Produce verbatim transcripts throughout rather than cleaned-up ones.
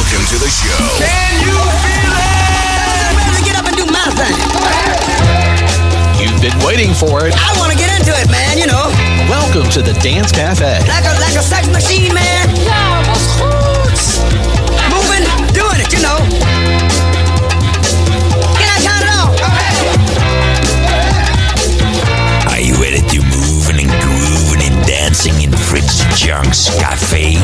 Welcome to the show. Can you feel it? I'm ready to get up and do my thing. You've been waiting for it. I want to get into it, man, you know. Welcome to the Dance Cafe. Like a, like a sex machine, man. Ja, wat goed. Moving, doing it, you know. Can I count it off? Are you ready to move and grooving and dancing in Fritz Junk's Café?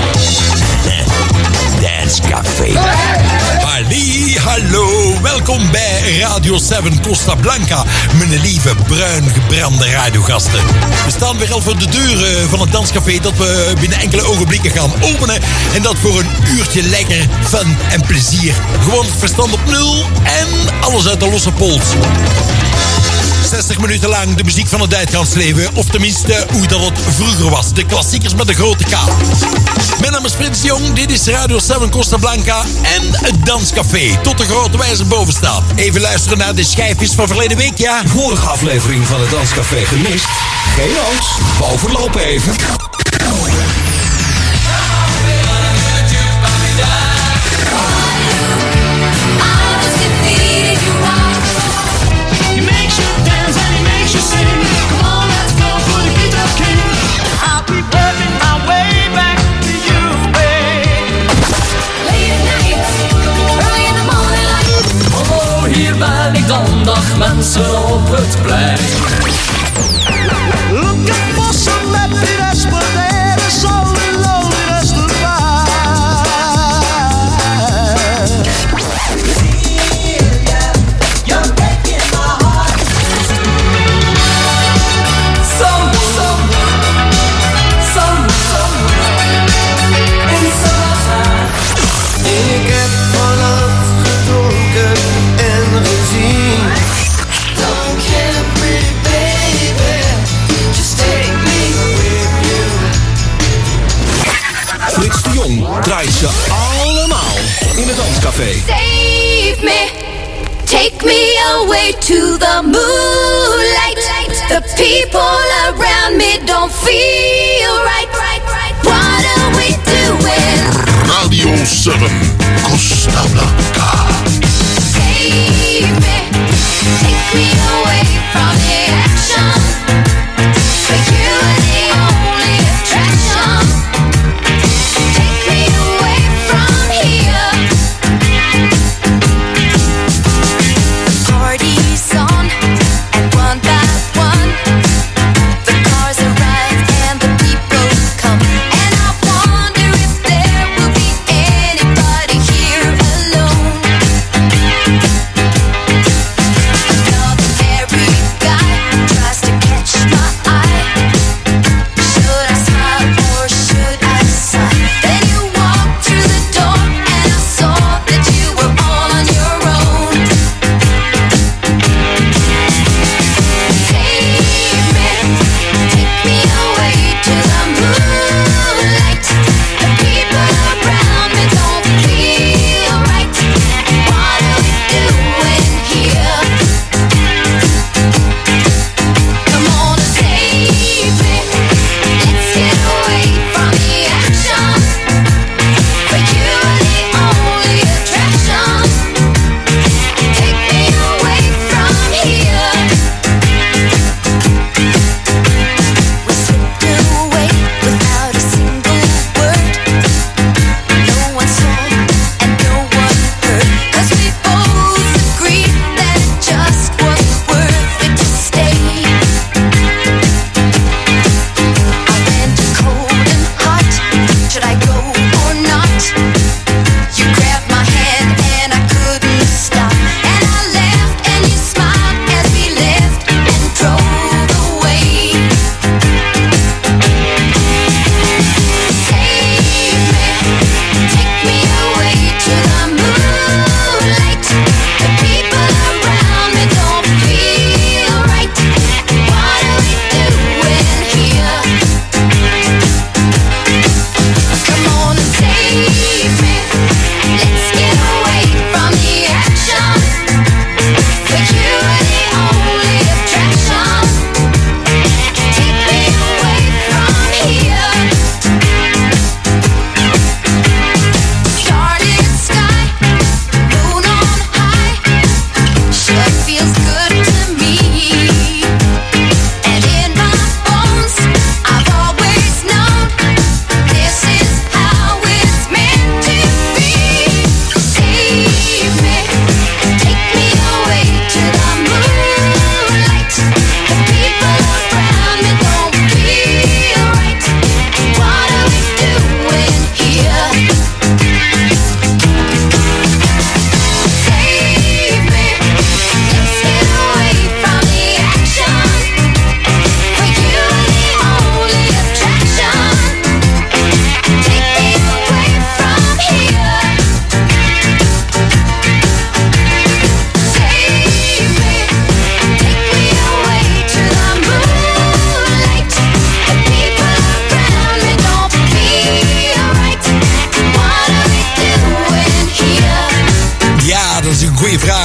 Dance Café. Halli, hallo, welkom bij Radio zeven Costa Blanca, mijn lieve bruin gebrande radiogasten. We staan weer al voor de deuren van het danscafé dat we binnen enkele ogenblikken gaan openen. En dat voor een uurtje lekker fun en plezier. Gewoon verstand op nul en alles uit de losse pols. zestig minuten lang de muziek van het uitgaansleven. Of tenminste hoe dat het vroeger was. De klassiekers met de grote K. Mijn naam is Frits de Jong. Dit is Radio zeven Costa Blanca. En het danscafé. Tot de grote wijze boven staat. Even luisteren naar de schijfjes van verleden week, ja. Vorige aflevering van het danscafé gemist. Geen angst. Bovenlopen even. Ben ik dan, dag mensen op het plein. Lo que posso me dirás poder solo lo dirás tu Celia, you're breaking my heart. Some, some, some, some, in summertime. Ik heb vannacht gedronken en gezien. Don't care, pretty baby, just take me with you. Frits de Jong draait ze allemaal in het danscafé. Save me, take me away to the moonlight. The people around me don't feel right. What are we doing? Radio zeven Costa Blanca. Save me, take me away from the action. But you're the only attraction. Take me away from here. The party's on, and one by one, the cars arrive and the people come. And I wonder if there will be anybody here alone.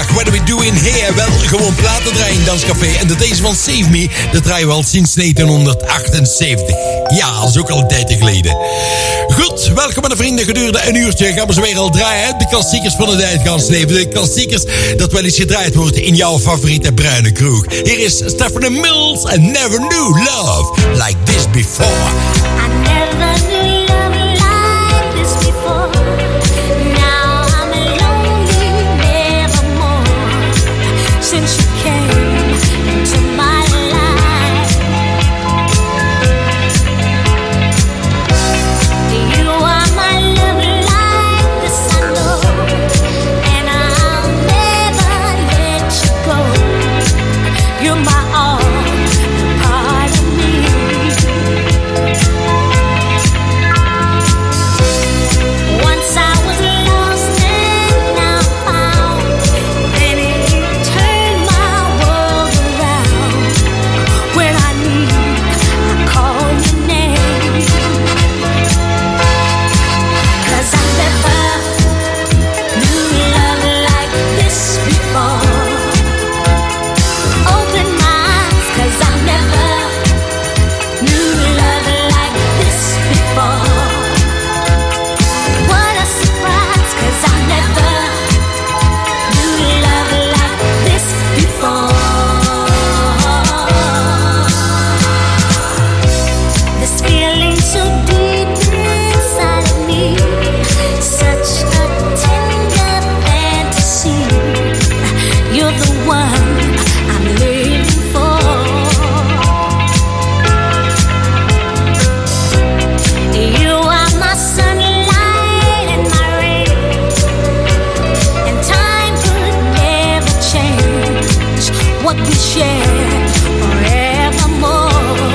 vraag, what are we doing here? Wel, gewoon platen draaien in Danscafé. En de deze van Save Me, dat draaien we al sinds negentien achtenzeventig. Ja, dat is ook al een tijd geleden. Goed, welkom aan de vrienden. Gedurende een uurtje gaan we zo weer al draaien. De klassiekers van het uitgaansleven. De klassiekers dat wel eens gedraaid wordt in jouw favoriete bruine kroeg. Hier is Stephanie Mills and Never Knew Love Like This Before. I never knew love like this before. Now I'm lonely, nevermore. Since you came into my life, you are my love like the sun, and I'll never let you go. You're my all, part of me. Once I was lost and now found. Then it turned my world around. When I need, I call your name. 'Cause I never knew love like this before. Open my eyes, 'cause I never knew love like this before. What a surprise, 'cause I never knew love like this before. This feeling so deep inside of me, such a tender fantasy. You're the one I'm living for. You are my sunlight and my rain, and time could never change what we share forevermore.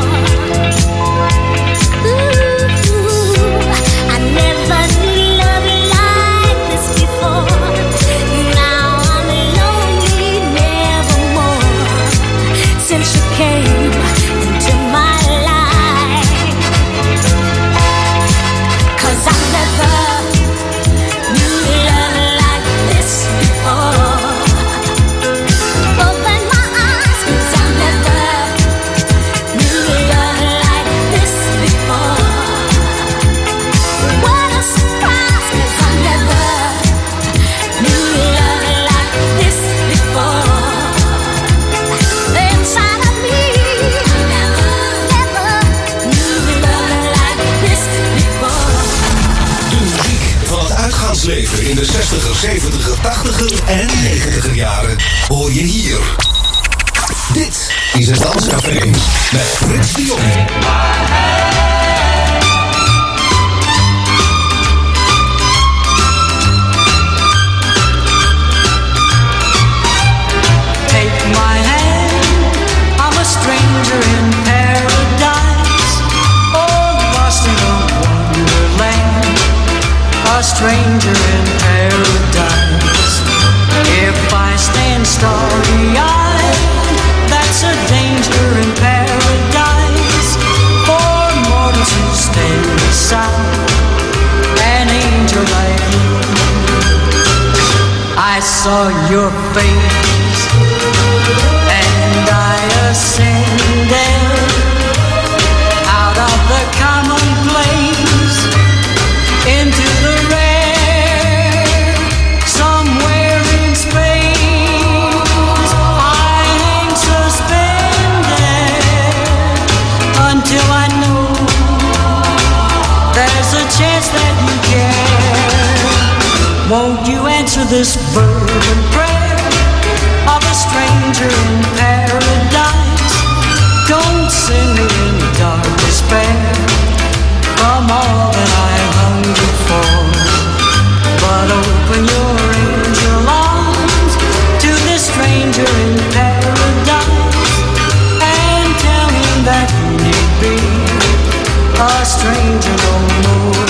Ooh, I never knew love like this before. Now I'm lonely, nevermore. Since you came into my life, 'cause I never knew love like this before. Open my eyes, 'cause I never knew love like this before. What a surprise, 'cause I never knew love like this before. Inside of me, I never, never knew love like this before. De muziek van het uitgaansleven in de zestiger, zeventiger, tachtiger en negentiger jaren hoor je hier. Dit is het Danscafé met Frits de Jong. Take my hand, I'm a stranger in paradise. Oh, lost in a wonderland, a stranger in paradise. If I stand starry-eyed, that's a danger in paradise. For mortals who stand beside an angel like you. I saw your face and I ascended out of the commonplace into the rare. Somewhere in space I hang suspended until I know there's a chance that you care. Won't you answer this fervent prayer of a stranger in paradise? Don't send me in dark despair from all that I hunger for, but open your angel arms to this stranger in paradise and tell him that you need be a stranger no more.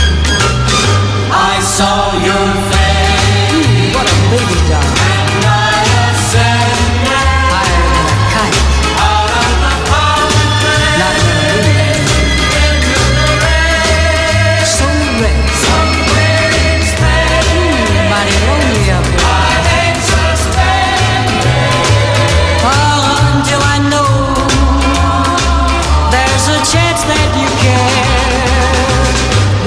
I saw your face. Ooh, what a baby doll. And I ascended. Higher than a kite. Out of the commonplace. Not in a moon. Into the red. So red. Somewhere in space. Ooh, mighty lonely up here. I hang so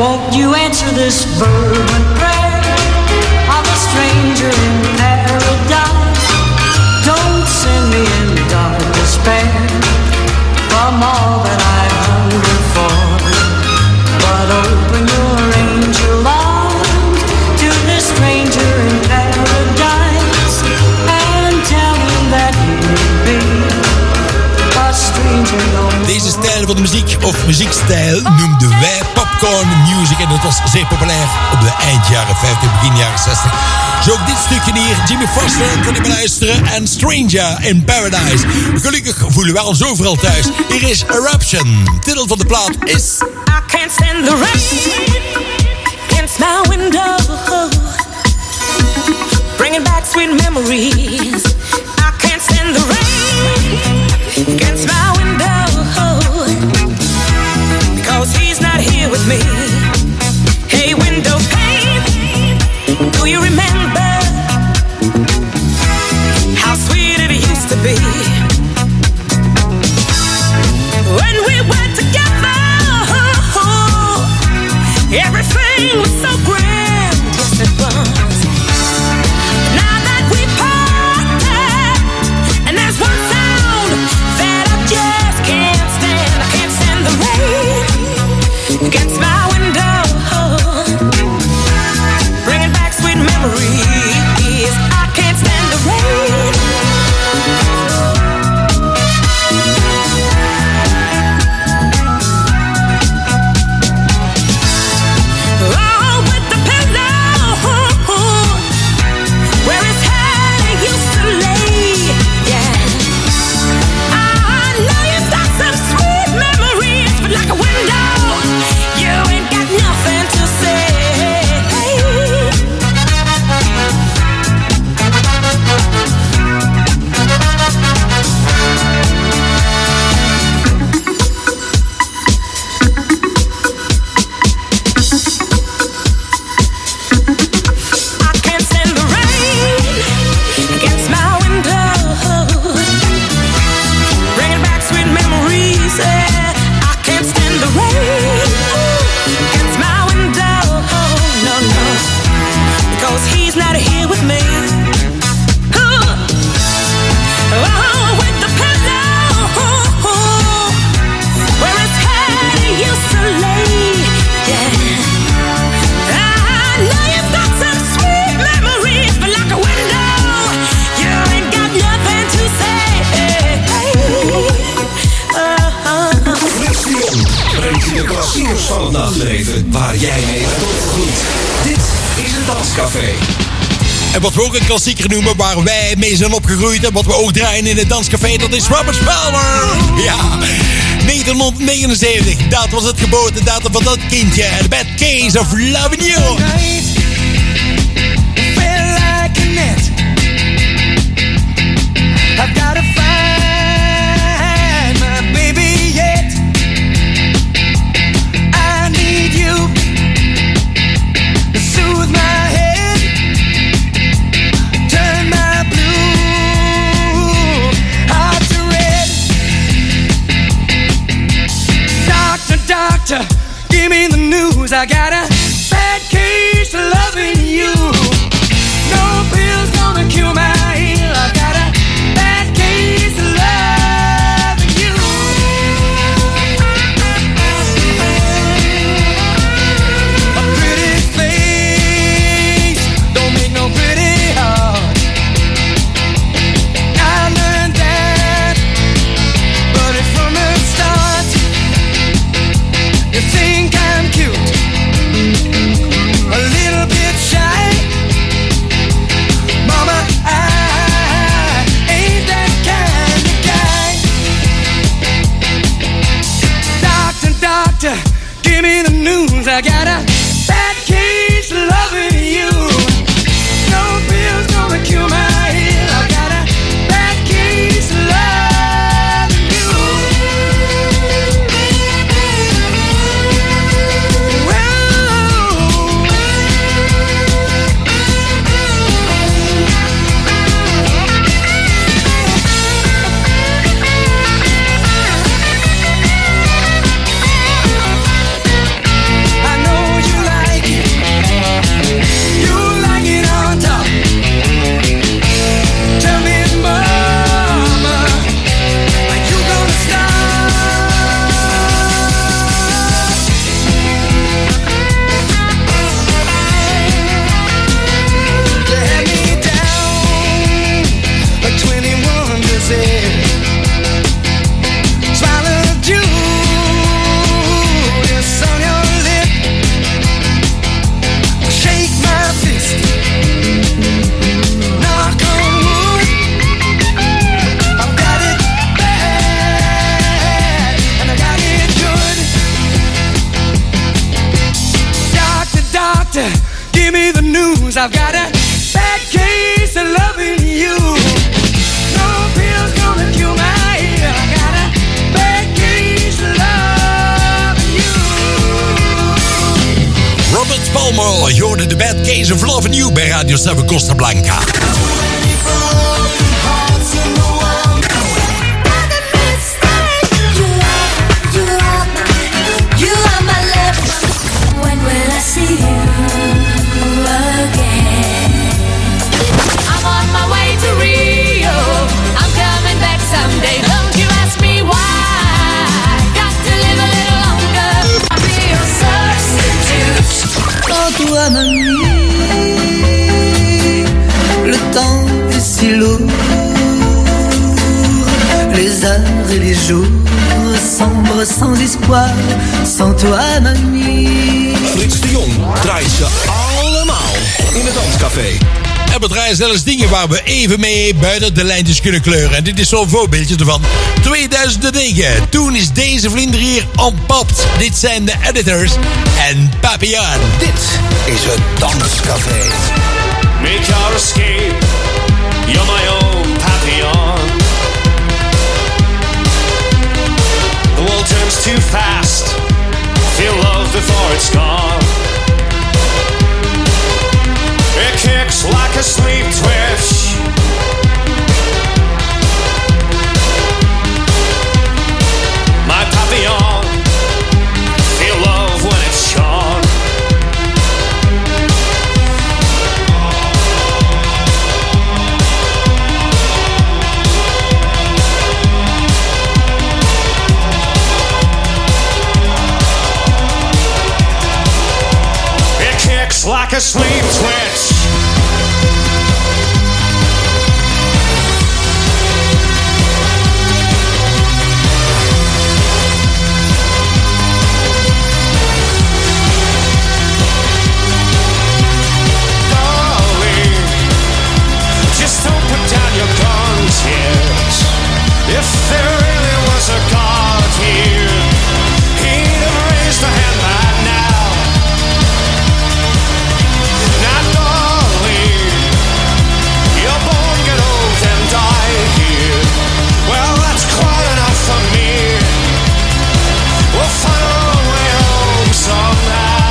Won't you answer this fervent prayer of a stranger in paradise? Don't send me in dark despair from all that I hunger for, but open your angel arms to this stranger in paradise and tell him that he'll be a stranger no more. Deze stijl van de muziek, of muziekstijl, noemden wij popcorn music. En dat was zeer populair op de eind jaren vijftig, begin jaren zestig. Zo ook dit stukje hier. Jimmy Foster, kon je beluisteren. En Stranger in Paradise. Gelukkig voelen wij ons overal thuis. Hier is Eruption. Titel van de plaat is... I can't stand the rain against my window, bringing back sweet memories. I can't stand the rain against my window, because he's not here with me. Hey, window pane, do you remember how sweet it used to be when we were together? Everything was so grand, yes it was. Now that we parted, and there's one sound that I just can't stand. I can't stand the rain against my window, bringing back sweet memories. I can't stand the rain. Van het nachtleven waar jij mee bent opgegroeid. Dit is het Danscafé. En wat we ook een klassieker noemen, waar wij mee zijn opgegroeid en wat we ook draaien in het Danscafé, dat is Robert Palmer. Ja, negentien negenenzeventig, dat was het geboortedatum van dat kindje. The Bad Case of Loving You. I've gotta find my baby yet. I need you to soothe my head, turn my blue heart to red. Doctor, doctor, give me the news. I got a bad case of loving you. No pill's gonna cure my ill. I got a bad case of loving you. A pretty face don't make no pretty heart. I learned that, but it's from the start. You think I'm cute, a little bit shy. Mama, I ain't that kind of guy. Doctor, doctor, give me the news. I got a bad case of loving you. No pill's gonna cure my ill. I got a bad case of loving you. I know doctor, give me the news. I've got a bad case of loving you. No pills gonna cure my ear. I got a bad case of loving you. Robert Palmer, je hoorde de Bad Case of Loving You bij Radio zeven Costa Blanca. Toi, mamie, le temps est si lourd, les heures et les jours sombres sans espoir, sans toi, mamie. Frits de Jong draait ze allemaal in het Danscafé. En we draaien zelfs dingen waar we even mee buiten de lijntjes kunnen kleuren. En dit is zo'n voorbeeldje ervan. tweeduizend negen. Toen is deze vlinder hier ontpopt. Dit zijn de editors en Papillon. Dit is het Danscafé. Make your escape. You're my own Papillon. The world turns too fast. Feel love before it's gone. It kicks like a sleep twitch. My Papillon, feel love when it's shone. It kicks like a sleep twitch. If there really was a God here, he'd have raised a hand by now. Now, darling, you're born, get old, and die here. Well, that's quite enough for me. We'll find our own way home somehow.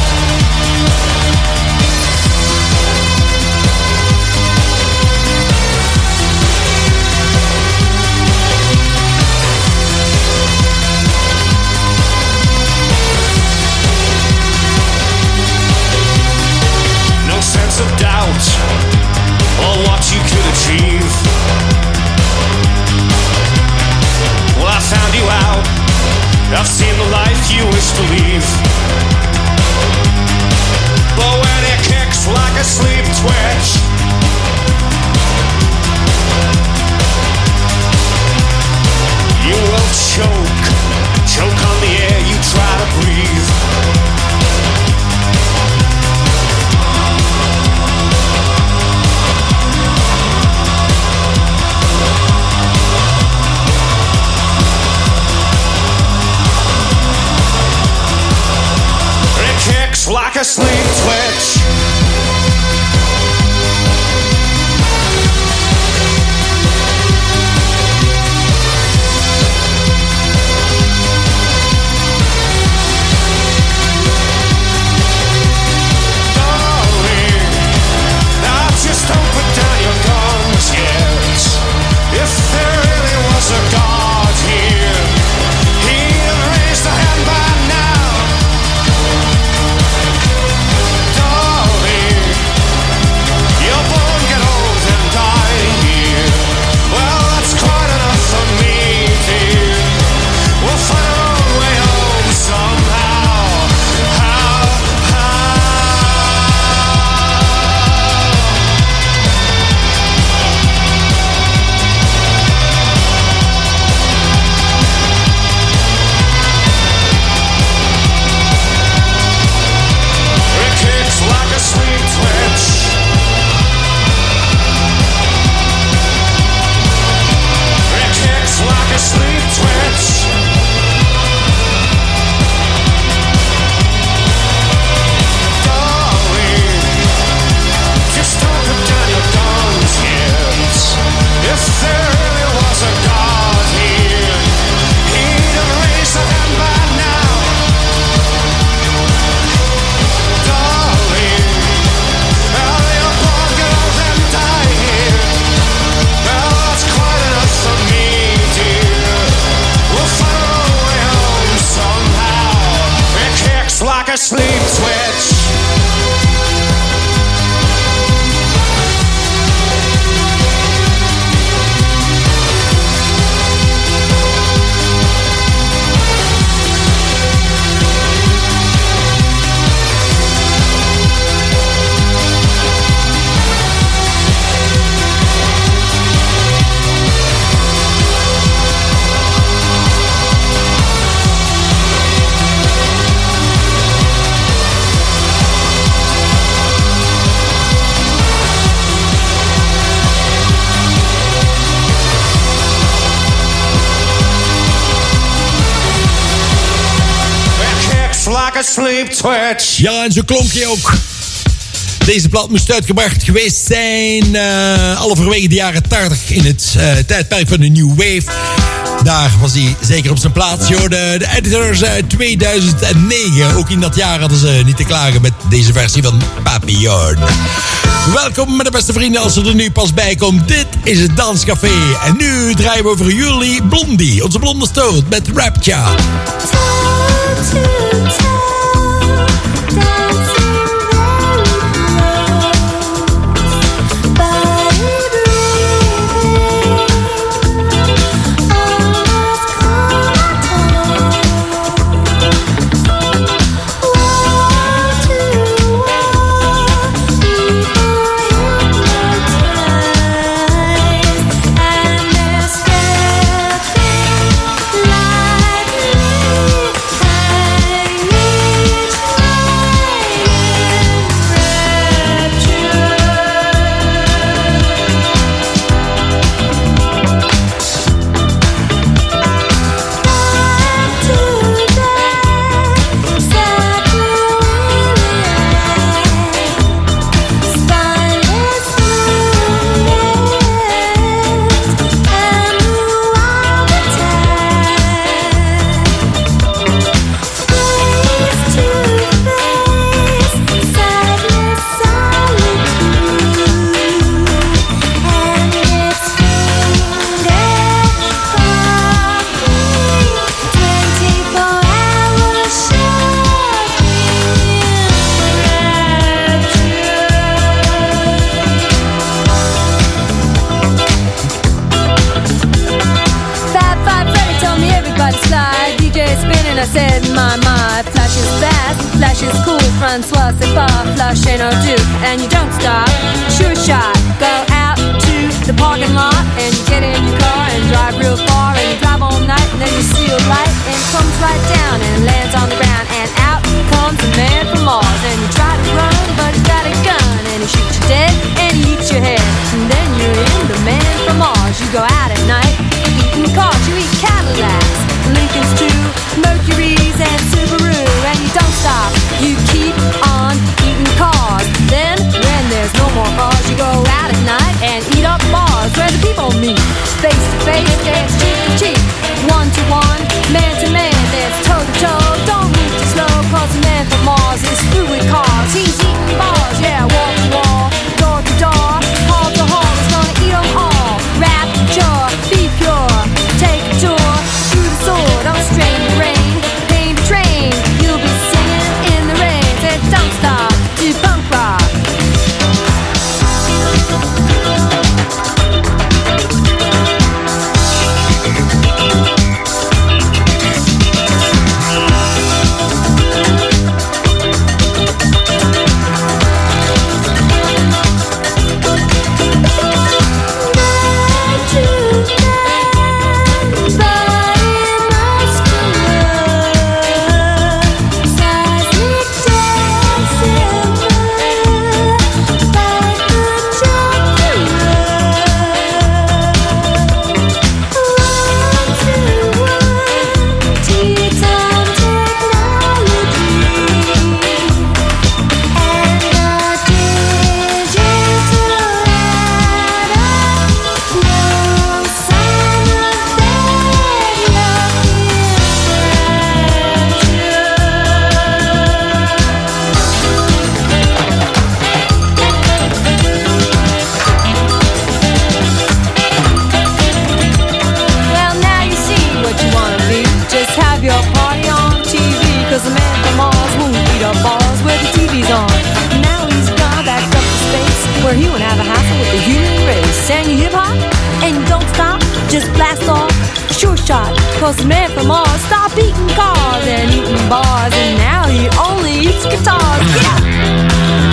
Sense of doubt or what you could achieve. Well, I found you out. I've seen the life you wish to leave. But when it kicks like a sleep twitch, you will choke, choke on the air you try to breathe. Like a sleep twitch. Darling, now just don't put down your guns yet. If there really was a God here, he'd have raised a hand by now. Darling, a sleep twitch. Like a sleep twitch. Ja, en zo klonk hij ook. Deze plaat moest uitgebracht geweest zijn uh, halverwege de jaren tachtig in het uh, tijdperk van de New Wave. Daar was hij zeker op zijn plaats. Je hoorde de Editors uit tweeduizend negen. Ook in dat jaar hadden ze niet te klagen met deze versie van Papillon. Welkom met de beste vrienden als ze er nu pas bij komt. Dit is het Danscafé. En nu draaien we voor jullie Blondie, onze blonde stoot met Rapture. I said, my, my, flash is fast, flash is cool, Francois, c'est pas, flash ain't no do, and you don't stop, sure shot, go out to the parking lot, and you get in your car, and drive real far, and you drive all night, and then you see a light, and it comes right down, and lands on the ground, and out comes a man from Mars, and you try to run, but he's got a gun, and he shoots you dead, and he eats your head, and then you're in the man from Mars, you go out at night, eating cars, you eat Cadillacs, Lincolns too, Mercury's and Subaru, and you don't stop, you keep on eating cars. Then, when there's no more cars, you go out at night and eat up bars where the people meet. Face to face, dance cheek to cheek, one to one, man to man, dance toe to toe. Don't was made for Mars. Stop eating cars and eating bars, and now he only eats guitars. Yeah.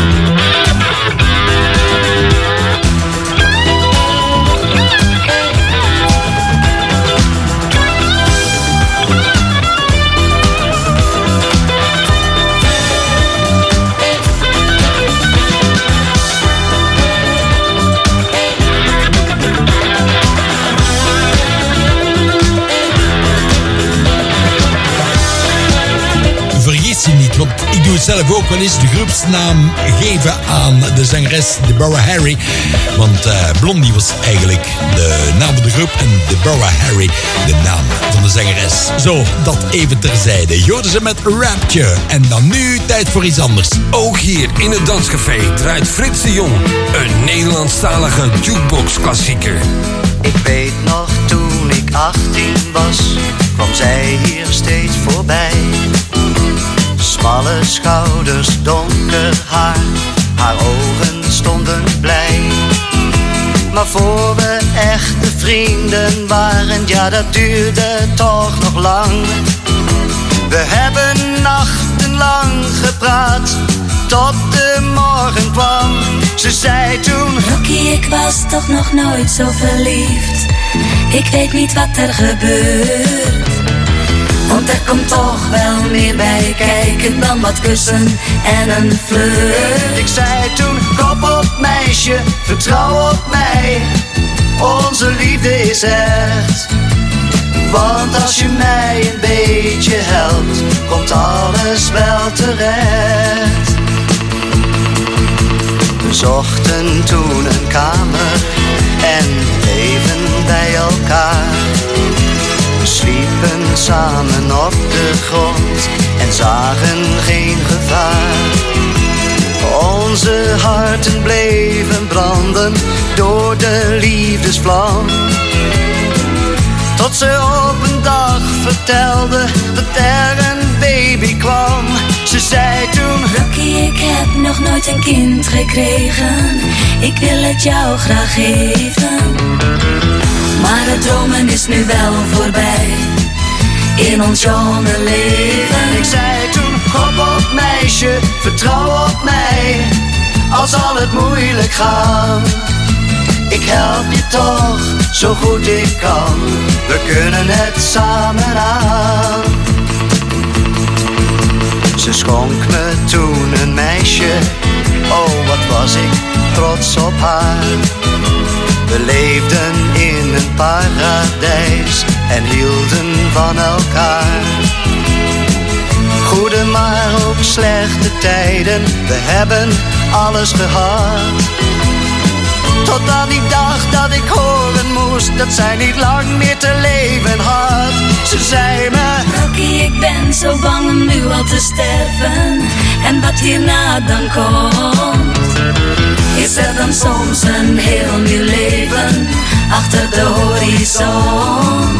Vergis je niet, want ik doe het zelf ook wel eens, de groepsnaam geven aan de zangeres Deborah Harry. Want uh, Blondie was eigenlijk de naam van de groep en Deborah Harry de naam van de zangeres. Zo, dat even terzijde. Je hoorde ze met Rapture. En dan nu tijd voor iets anders. Ook hier in het Danscafé draait Frits de Jong een Nederlandstalige jukebox-klassieker. Ik weet nog toen ik achttien was, kwam zij hier steeds voorbij. Smalle schouders, donker haar, haar ogen stonden blij. Maar voor we echte vrienden waren, ja dat duurde toch nog lang. We hebben nachtenlang gepraat, tot de morgen kwam. Ze zei toen: Rocky, ik was toch nog nooit zo verliefd. Ik weet niet wat er gebeurt, want er komt toch wel meer bij kijken dan wat kussen en een flirt. Ik zei toen: kop op meisje, vertrouw op mij. Onze liefde is echt. Want als je mij een beetje helpt, komt alles wel terecht. We zochten toen een kamer en bleven bij elkaar. We sliepen samen op de grond en zagen geen gevaar. Onze harten bleven branden door de liefdesvlam. Tot ze op een dag vertelde dat er een baby kwam. Ze zei toen: Rocky, ik heb nog nooit een kind gekregen. Ik wil het jou graag geven. Maar het dromen is nu wel voorbij in ons jonge leven. Ik zei toen: kop op meisje, vertrouw op mij. Al zal het moeilijk gaan, ik help je toch zo goed ik kan. We kunnen het samen aan. Ze schonk me toen een meisje, oh wat was ik trots op haar. We leefden in een paradijs en hielden van elkaar. Goede maar ook slechte tijden, we hebben alles gehad. Tot aan die dag dat ik horen moest dat zij niet lang meer te leven had. Ze zei me: Rocky, ik ben zo bang om nu al te sterven. En wat hierna dan komt, is er dan soms een heel nieuw leven achter de horizon.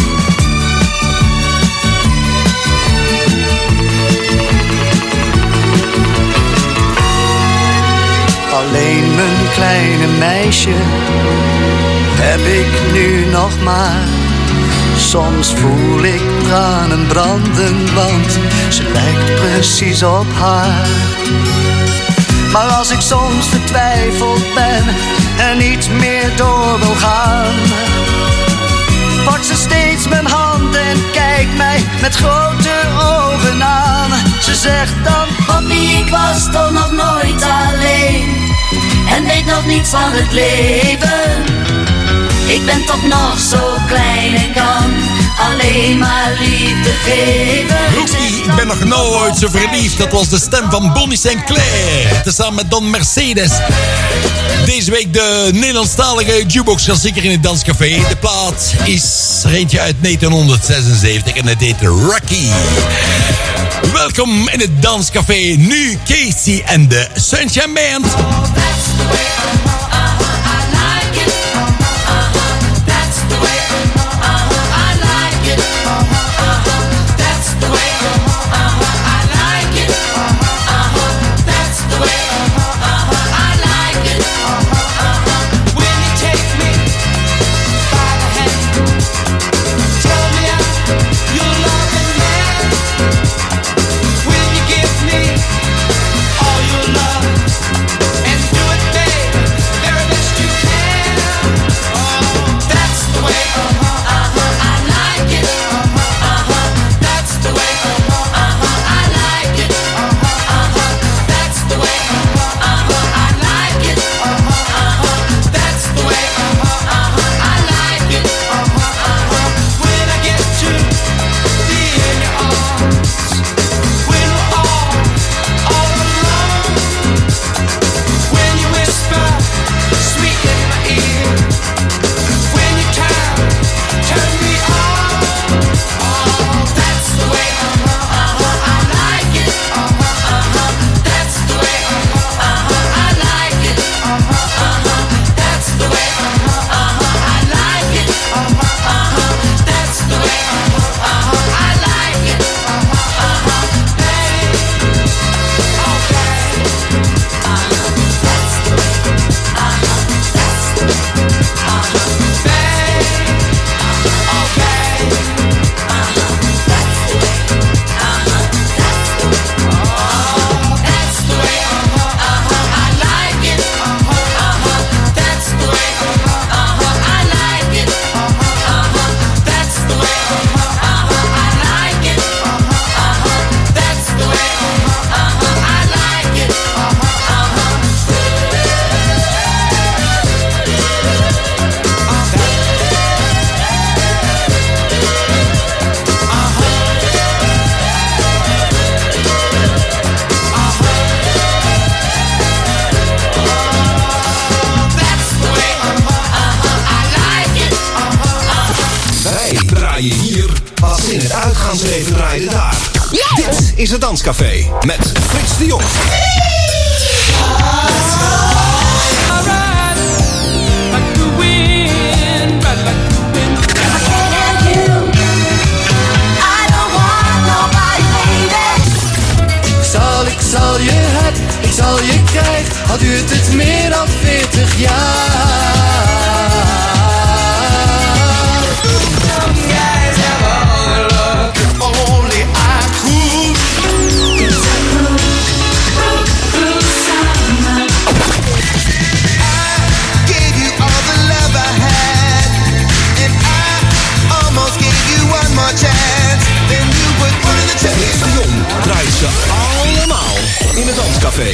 Alleen mijn kleine meisje heb ik nu nog maar. Soms voel ik tranen branden, want ze lijkt precies op haar. Maar als ik soms vertwijfeld ben en niet meer door wil gaan, pakt ze steeds mijn hand en kijkt mij met grote ogen aan. Ze zegt dan: Papi, ik was toch nog nooit alleen en weet nog niets van het leven. Ik ben toch nog zo klein en kan alleen maar liefde geven. Rocky, ik ben nog nooit zo verliefd. Dat was de stem van Bonnie Sinclair, tezamen met Don Mercedes. Deze week de Nederlandstalige jukebox klassieker in het Danscafé. De plaat is er eentje uit negentien zesenzeventig en het heet Rocky. Welkom in het Danscafé. Nu Casey en de Sunshine Band. Tell me is het Danscafé met Frits de Jong. Zal, ik zal je het, ik zal je krijgen, al duurt het meer dan veertig jaar. Some guys have all the love, if only I could. It's a cruel, cruel, cruel summer. I gave you all the love I had, and I almost gave you one more chance. Then you would put in the Frits de Jong draait ze allemaal in het Danscafé.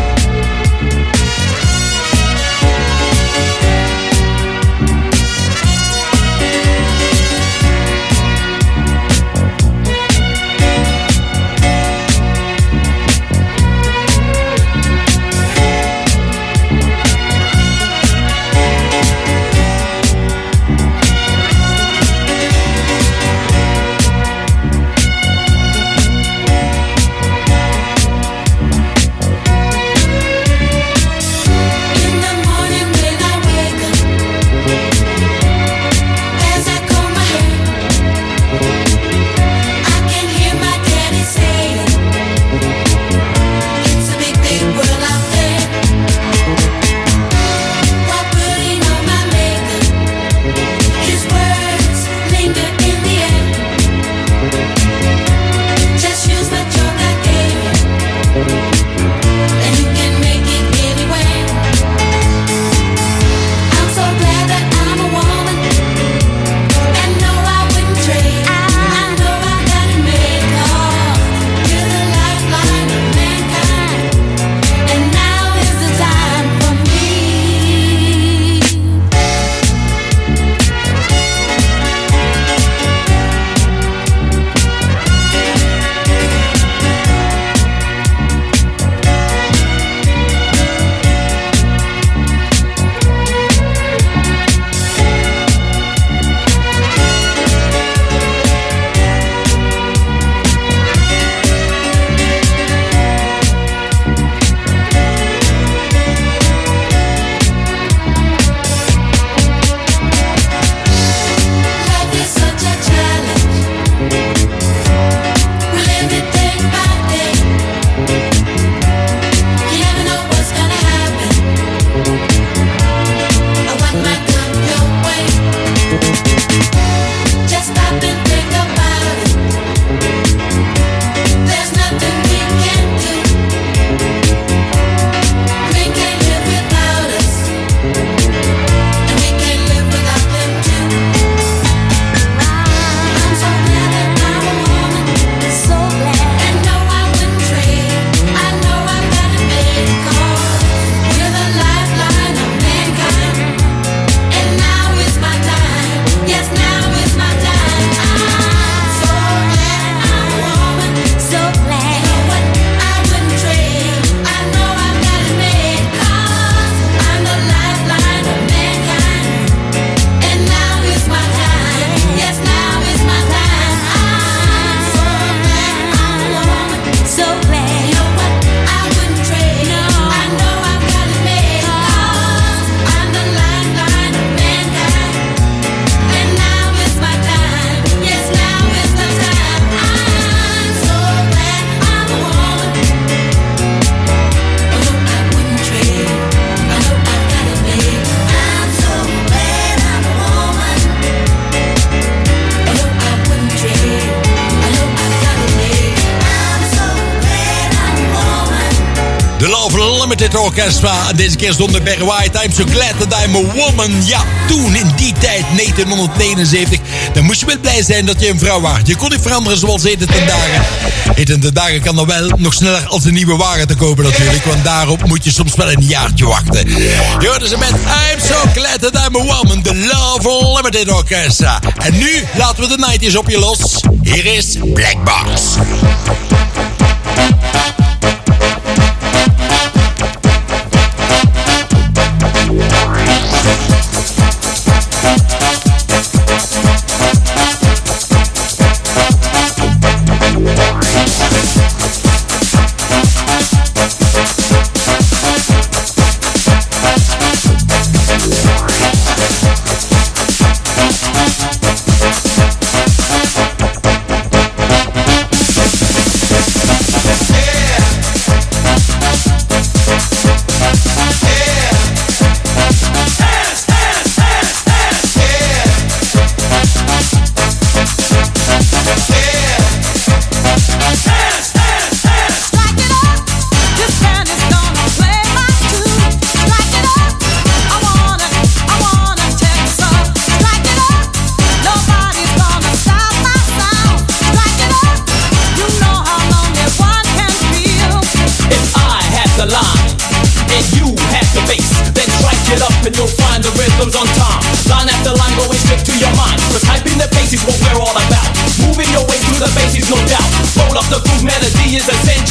Limited Orchestra. Deze keer zonder Barry White. I'm so glad that I'm a woman. Ja, toen in die tijd, negentien negenenzeventig. Dan moest je wel blij zijn dat je een vrouw was. Je kon niet veranderen zoals heden ten dagen. Heden ten dagen kan dan wel nog sneller als een nieuwe wagen te kopen natuurlijk. Want daarop moet je soms wel een jaartje wachten. Je hoorde ze met I'm so glad that I'm a woman. The Love Limited Orchestra. En nu laten we de nineties op je los. Hier is Black Box.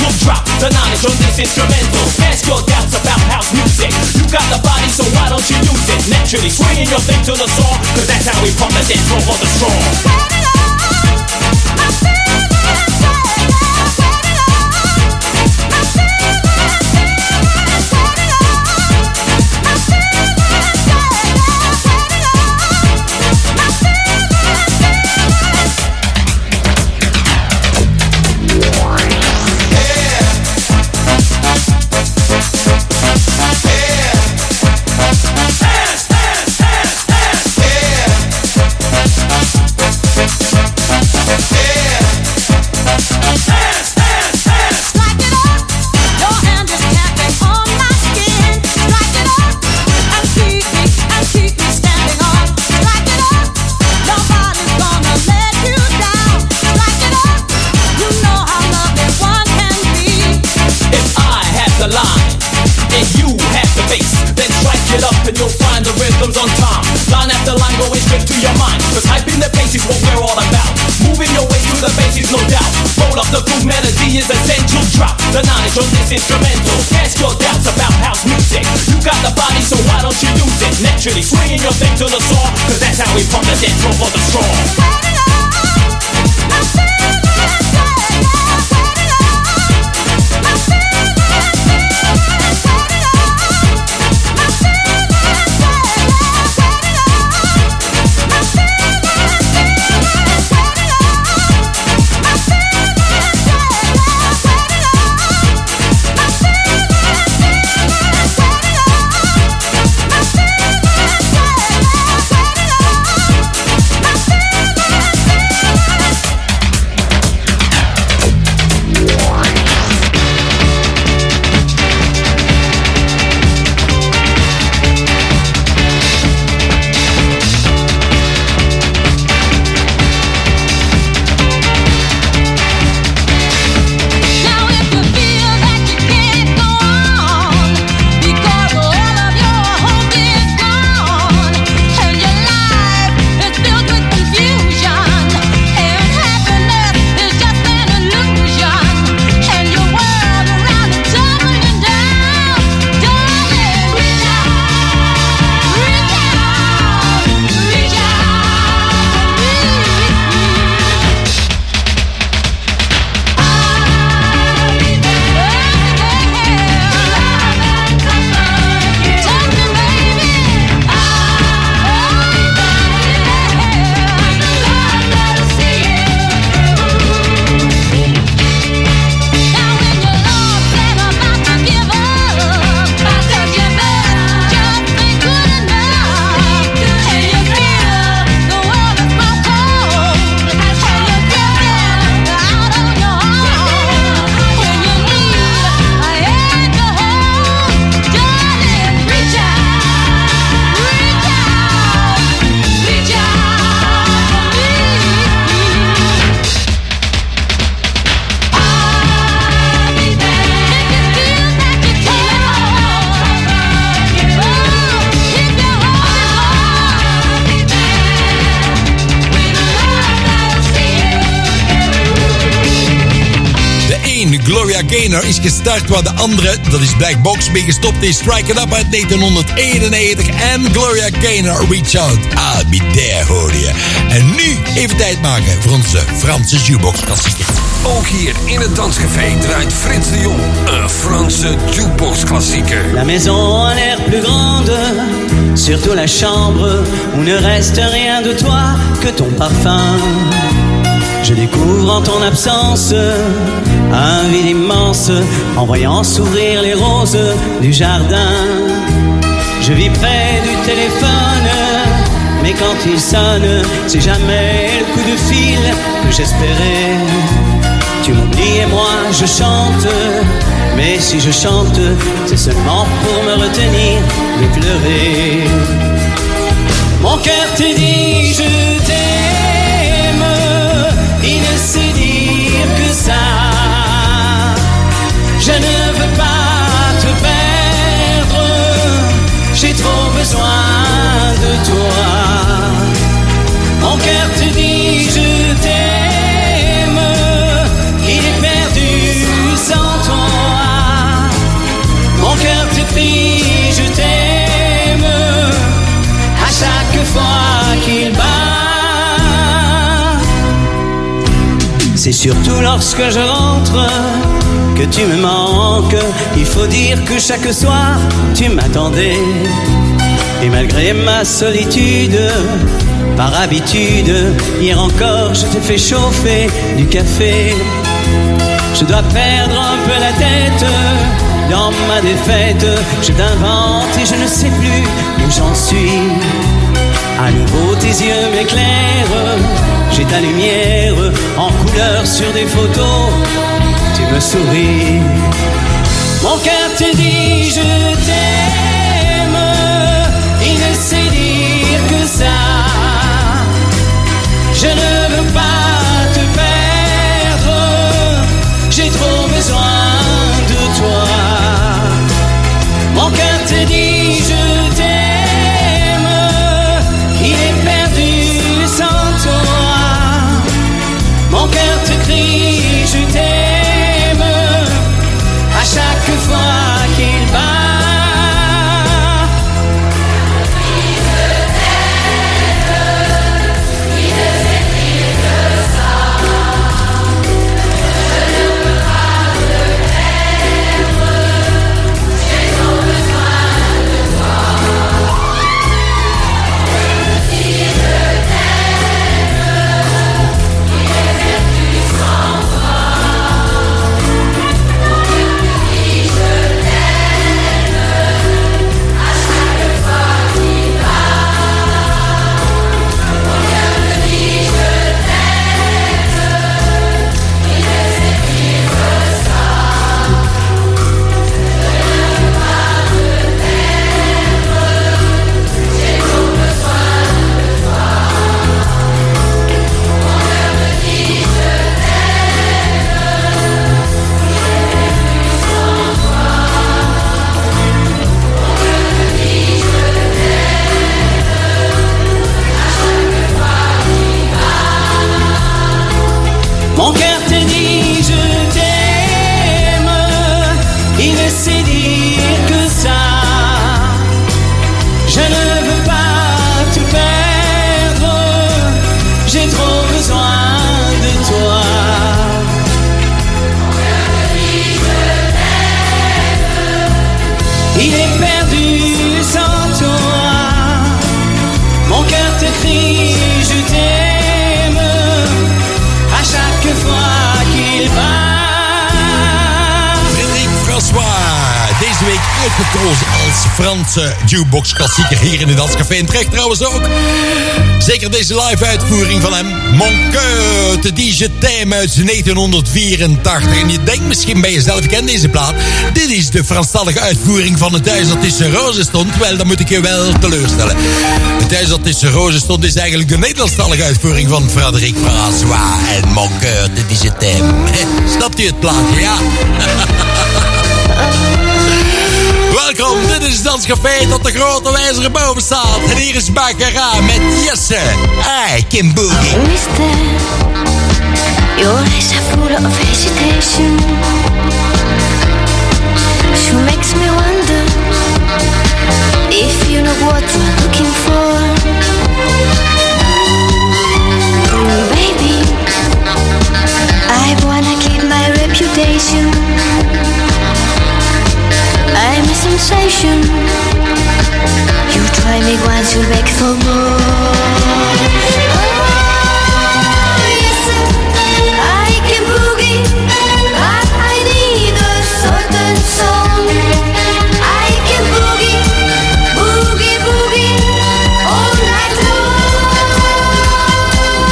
essential drop the knowledge on this instrumental. Ask your doubts about house music. You got the body, so why don't you use it? Naturally swinging your thing to the song, cause that's how we pump the dance floor for the strong. On this instrumental, ask your doubts about house music. You got the body, so why don't you use it? Naturally swinging your thing to the song, cause that's how we pump the dance floor for the strong. Gloria Gaynor is gestart waar de andere, dat is Black Box, mee gestopt is. Strike It Up uit negentien eenennegentig en Gloria Gaynor, Reach Out, I'll Be There, hoor je. En nu even tijd maken voor onze Franse jukebox klassieker. Ook hier in het Danscafé draait Frits de Jong een Franse jukebox klassieker. La maison a l'air plus grande, surtout la chambre où ne reste rien de toi que ton parfum. Je découvre en ton absence un vide immense en voyant s'ouvrir les roses du jardin. Je vis près du téléphone, mais quand il sonne, c'est jamais le coup de fil que j'espérais. Tu m'oublies et moi je chante, mais si je chante, c'est seulement pour me retenir de pleurer. Mon cœur te dit je t'aime, il ne sait dire que ça. Je ne veux pas te perdre, j'ai trop besoin de toi. Mon cœur te dit je t'aime, il est perdu sans crie je t'aime à chaque fois qu'il bat. C'est surtout lorsque je rentre que tu me manques. Il faut dire que chaque soir tu m'attendais. Et malgré ma solitude, par habitude, hier encore je t'ai fait chauffer du café. Je dois perdre un peu la tête dans ma défaite. Je t'invente et je ne sais plus où j'en suis. À nouveau tes yeux m'éclairent. J'ai ta lumière en couleur sur des photos. Tu me souris. Mon cœur te dit je t'aime. Il ne sait dire que ça. Je ne veux pas te perdre. J'ai trop besoin de toi. Mon cœur te dit je t'aime. Il est perdu sans toi. Mon cœur te crie je t'aime à chaque fois qu'il bat. Mon cœur te dit je t'aime. Il ne sait dire que ça. Je ne veux pas te perdre. J'ai trop besoin de toi. Mon cœur te dit je t'aime. Il est perdu sans toi. Mon cœur te crie je t'aime à chaque fois qu'il bat. Frederik François, deze week uitgekozen als Franse jukebox-klassieker hier in het Danscafé in Utrecht trouwens ook. Zeker deze live-uitvoering van hem. Mon cœur te dit je t'aime uit negentien vierentachtig. En je denkt misschien bij jezelf, ik ken deze plaat. Dit is de Franstalige uitvoering van Het huis dat tussen rozen stond. Wel, dan moet ik je wel teleurstellen. Het huis dat tussen rozen stond is eigenlijk de Nederlandstalige uitvoering van Frederik François. En Mon cœur te dit je t'aime. Snapt u het plaatje, ja? Welkom, dit is het Danscafé dat de grote wijzer boven staat. En hier is Baccarat met Jesse. Hey, Kim Boogie. Mister, your eyes are full of hesitation. She makes me wonder if you know what you're looking for. Mm, baby, I wanna keep my reputation. I'm a sensation. You try me once, you'll beg for more. Oh, yes, I can boogie, but I need a certain song. I can boogie, boogie, boogie all night long.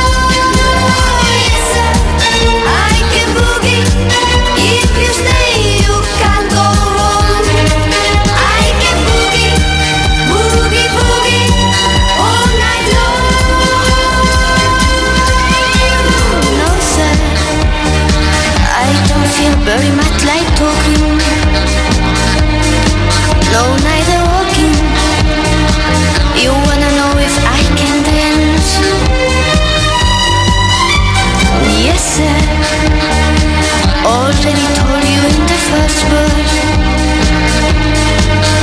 Yes, I can boogie. If you stay, you can't go wrong. I can boogie, boogie, boogie all night long. No, sir, I don't feel very much like talking. No, neither walking. You wanna know if I can dance? Yes, sir. Already told you in the first verse.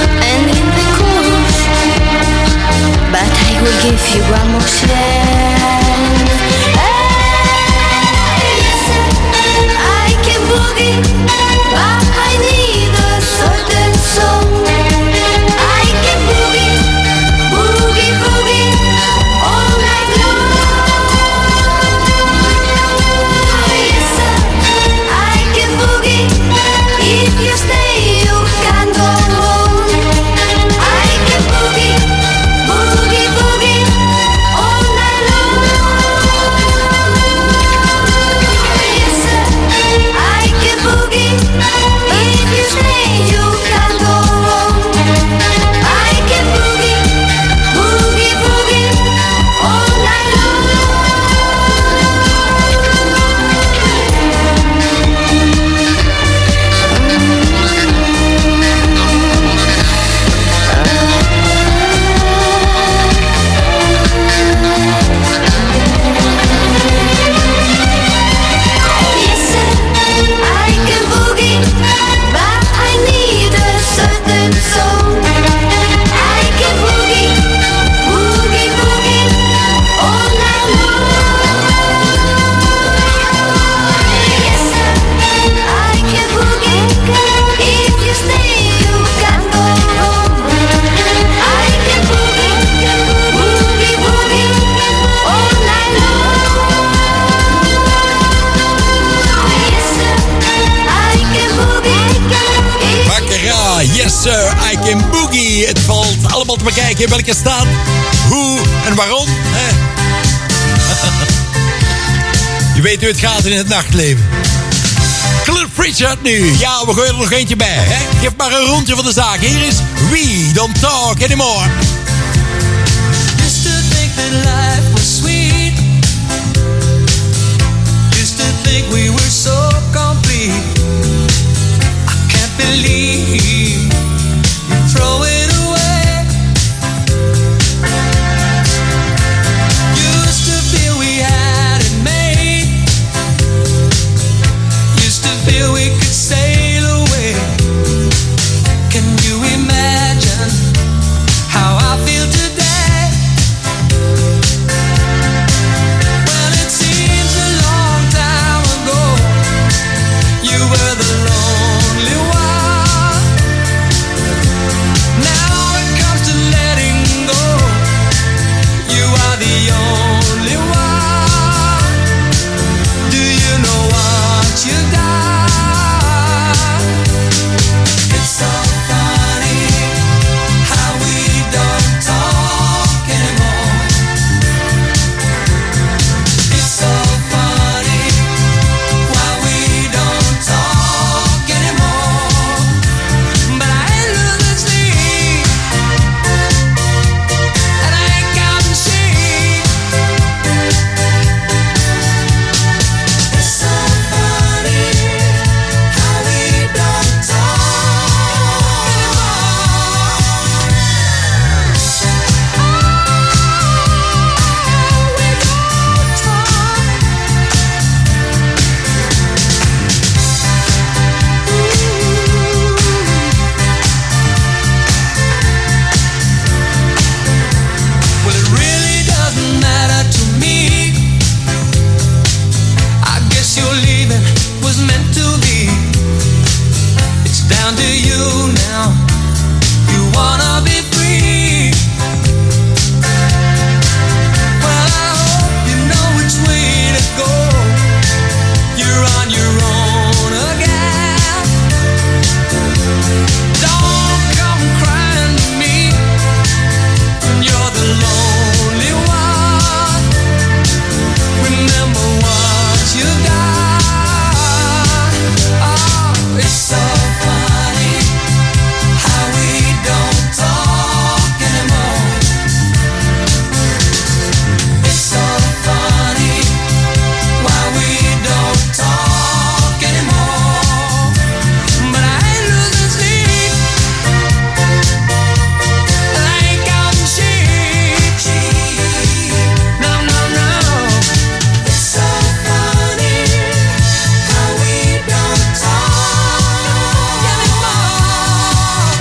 Yes sir, I can boogie. Het valt allemaal te bekijken in welke staat, hoe en waarom. Hè? Je weet hoe het gaat in het nachtleven. Cliff Richard nu. Ja, we gooien er nog eentje bij. Hè? Geef maar een rondje van de zaak. Hier is We Don't Talk Anymore. Used to think that life was sweet. Used to think we were so complete. I can't believe you throw it away. Used to feel we had it made. Used to feel we could sail away. Can you imagine how I feel today? Well, it seems a long time ago you were the lonely one. Now it comes to letting go, you are the only one. Do you know what you got? It's so funny how we don't talk anymore. It's so funny why we don't talk anymore. But I ain't losing sleep, and I ain't counting sheep. It's so funny how we don't talk anymore. Well, it really doesn't matter to me. I guess your leaving was meant to be. It's down to you now. You wanna be free. Well, I hope you know which way to go. You're on your own again. Don't come crying to me when you're the lonely one. Remember what you got. Oh, it's so funny how we don't talk anymore. It's so funny why we don't talk anymore. But I ain't losing sleep, and I ain't counting sheep. No, no, no. It's so funny how we don't talk anymore.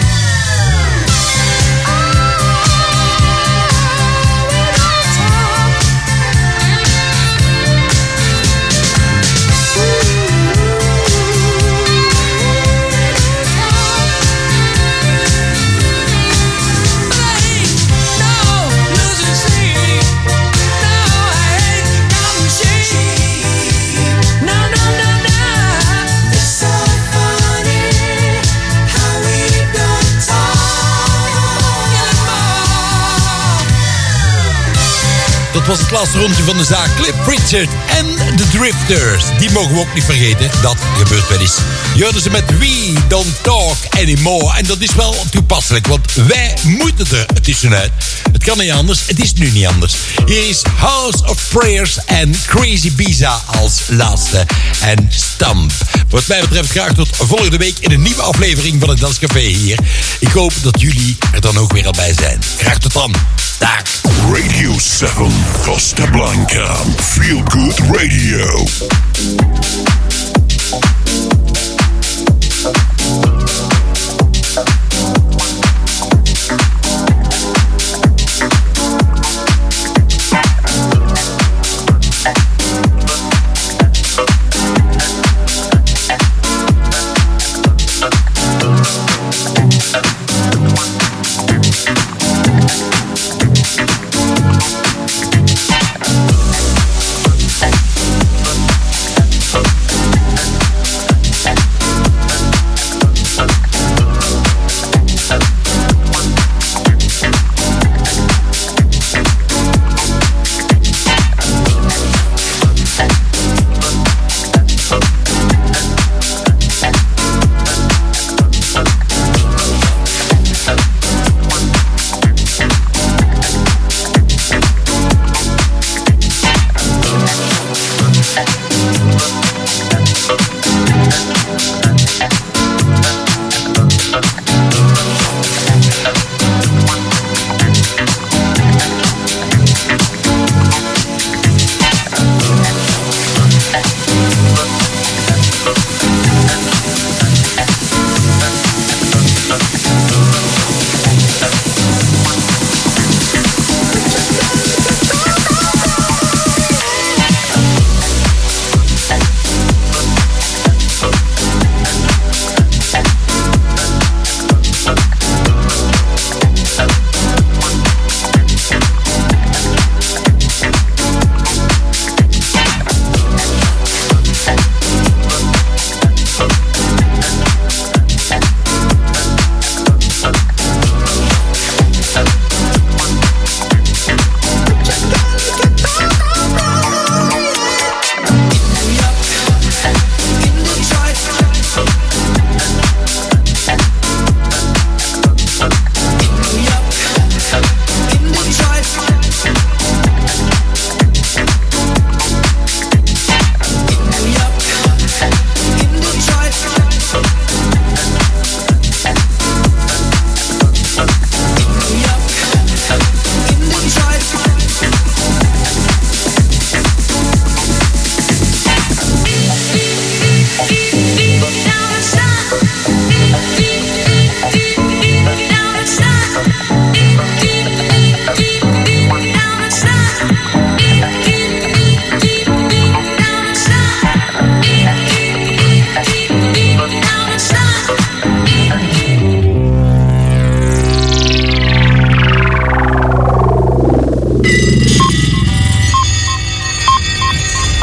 Dat was het laatste rondje van de zaak. Cliff Richard en de Drifters. Die mogen we ook niet vergeten. Dat gebeurt wel eens. Je hoorde ze met We Don't Talk Anymore. En dat is wel toepasselijk. Want wij moeten er tussenuit. Het kan niet anders. Het is nu niet anders. Hier is House of Prayers en Crazy Biza als laatste. En Stamp. Wat mij betreft graag tot volgende week in een nieuwe aflevering van het Danscafé hier. Ik hoop dat jullie er dan ook weer al bij zijn. Graag tot dan. Dag. Radio seven Costa Blanca. Feel Good Radio.